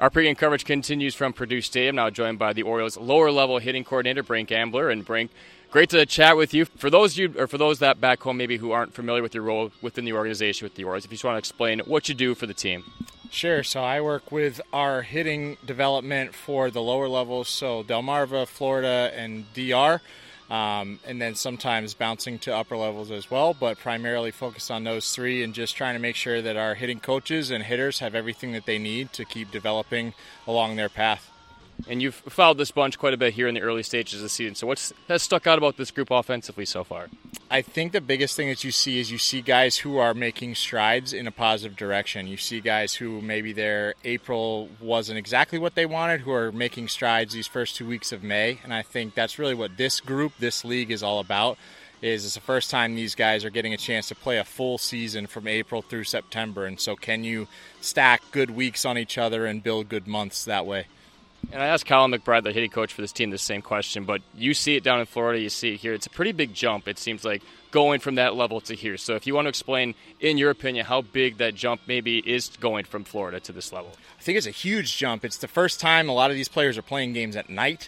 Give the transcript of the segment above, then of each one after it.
Our pregame coverage continues from Purdue Stadium, now joined by the Orioles' lower-level hitting coordinator, Brink Ambler. And Brink, great to chat with you. For those that back home maybe who aren't familiar with your role within the organization with the Orioles, if you just want to explain what you do for the team. Sure. So I work with our hitting development for the lower levels, so Delmarva, Florida, and DR. And then sometimes bouncing to upper levels as well, but primarily focused on those three and just trying to make sure that our hitting coaches and hitters have everything that they need to keep developing along their path. And you've followed this bunch quite a bit here in the early stages of the season. So what has stuck out about this group offensively so far? I think the biggest thing that you see guys who are making strides in a positive direction. You see guys who maybe their April wasn't exactly what they wanted, who are making strides these first 2 weeks of May. And I think that's really what this league is all about. It's the first time these guys are getting a chance to play a full season from April through September. And so can you stack good weeks on each other and build good months that way? And I asked Colin McBride, the hitting coach for this team, the same question, but you see it down in Florida, you see it here. It's a pretty big jump, it seems like, going from that level to here. So if you want to explain, in your opinion, how big that jump maybe is going from Florida to this level. I think it's a huge jump. It's the first time a lot of these players are playing games at night.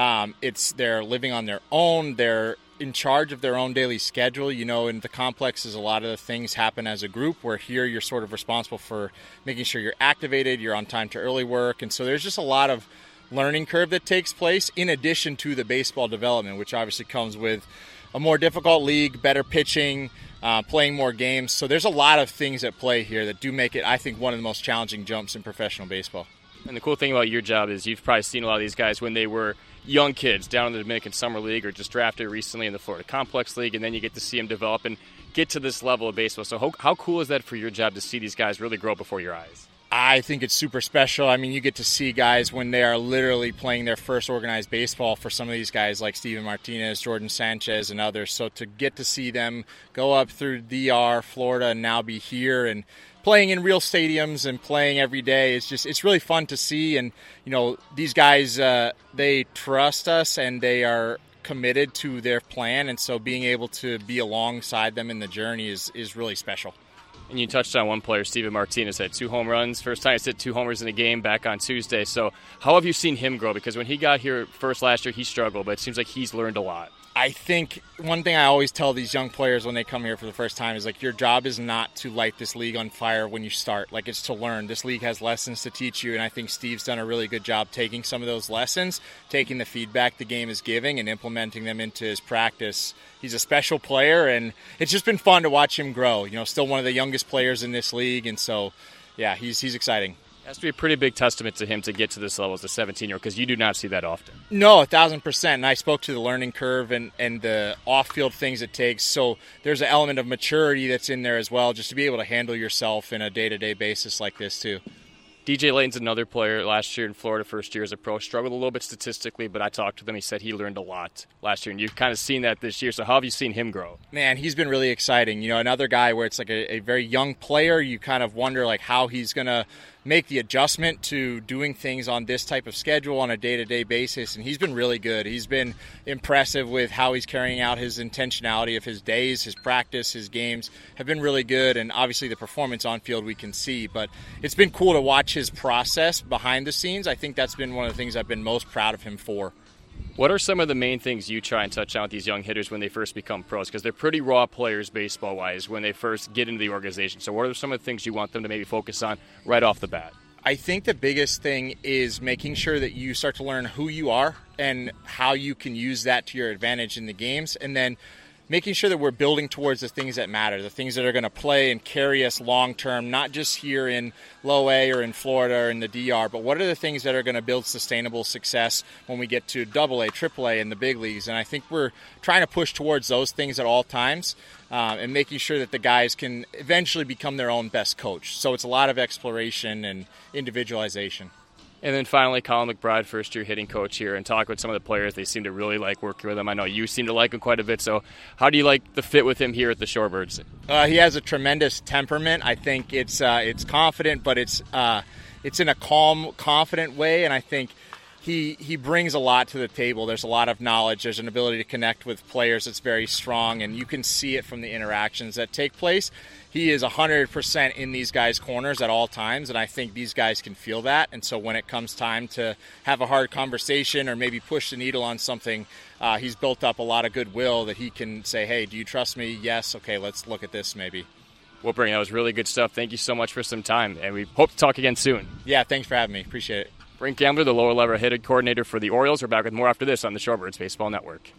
They're living on their own. They're in charge of their own daily schedule. You know, in the complexes, a lot of the things happen as a group, where here you're sort of responsible for making sure you're activated, you're on time to early work. And so there's just a lot of learning curve that takes place in addition to the baseball development, which obviously comes with a more difficult league, better pitching, playing more games. So there's a lot of things at play here that do make it, I think, one of the most challenging jumps in professional baseball. And the cool thing about your job is you've probably seen a lot of these guys when they were young kids down in the Dominican Summer League or just drafted recently in the Florida Complex League, and then you get to see them develop and get to this level of baseball. So how cool is that for your job to see these guys really grow before your eyes? I think it's super special. I mean, you get to see guys when they are literally playing their first organized baseball for some of these guys like Steven Martinez, Jordan Sanchez, and others. So to get to see them go up through DR, Florida, and now be here and playing in real stadiums and playing every day, it's really fun to see. And, you know, these guys, they trust us and they are committed to their plan. And so being able to be alongside them in the journey is really special. And you touched on one player, Steven Martinez, had 2 home runs. First time he's hit 2 homers in a game back on Tuesday. So how have you seen him grow? Because when he got here first last year, he struggled, but it seems like he's learned a lot. I think one thing I always tell these young players when they come here for the first time is, like, your job is not to light this league on fire when you start. Like, it's to learn. This league has lessons to teach you, and I think Steve's done a really good job taking some of those lessons, taking the feedback the game is giving, and implementing them into his practice. He's a special player, and it's just been fun to watch him grow. You know, still one of the youngest players in this league, and so, yeah, he's exciting. It has to be a pretty big testament to him to get to this level as a 17-year-old, because you do not see that often. No, 1,000%. And I spoke to the learning curve and the off-field things it takes. So there's an element of maturity that's in there as well, just to be able to handle yourself in a day-to-day basis like this too. DJ Layton's another player last year in Florida, first year as a pro. Struggled a little bit statistically, but I talked to him. He said he learned a lot last year, and you've kind of seen that this year. So how have you seen him grow? Man, he's been really exciting. You know, another guy where it's like a very young player. You kind of wonder like how he's going to make the adjustment to doing things on this type of schedule on a day-to-day basis, and he's been really good. He's been impressive with how he's carrying out his intentionality of his days, his practice, his games have been really good, and obviously the performance on field we can see, but it's been cool to watch his process behind the scenes. I think that's been one of the things I've been most proud of him for. What are some of the main things you try and touch on with these young hitters when they first become pros? Because they're pretty raw players baseball-wise when they first get into the organization. So what are some of the things you want them to maybe focus on right off the bat? I think the biggest thing is making sure that you start to learn who you are and how you can use that to your advantage in the games, and then making sure that we're building towards the things that matter, the things that are going to play and carry us long-term, not just here in Low A or in Florida or in the DR, but what are the things that are going to build sustainable success when we get to Double A, Triple A, in the big leagues. And I think we're trying to push towards those things at all times and making sure that the guys can eventually become their own best coach. So it's a lot of exploration and individualization. And then finally, Colin McBride, first-year hitting coach here, and talk with some of the players. They seem to really like working with him. I know you seem to like him quite a bit. So how do you like the fit with him here at the Shorebirds? He has a tremendous temperament. I think it's confident, but it's in a calm, confident way. And I think he brings a lot to the table. There's a lot of knowledge. There's an ability to connect with players that's very strong, and you can see it from the interactions that take place. He is 100% in these guys' corners at all times, and I think these guys can feel that. And so when it comes time to have a hard conversation or maybe push the needle on something, he's built up a lot of goodwill that he can say, hey, do you trust me? Yes. Okay, let's look at this maybe. Well, Brink, that was really good stuff. Thank you so much for some time, and we hope to talk again soon. Yeah, thanks for having me. Appreciate it. Brink Gambler, the lower level hitting coordinator for the Orioles. We're back with more after this on the Shorebirds Baseball Network.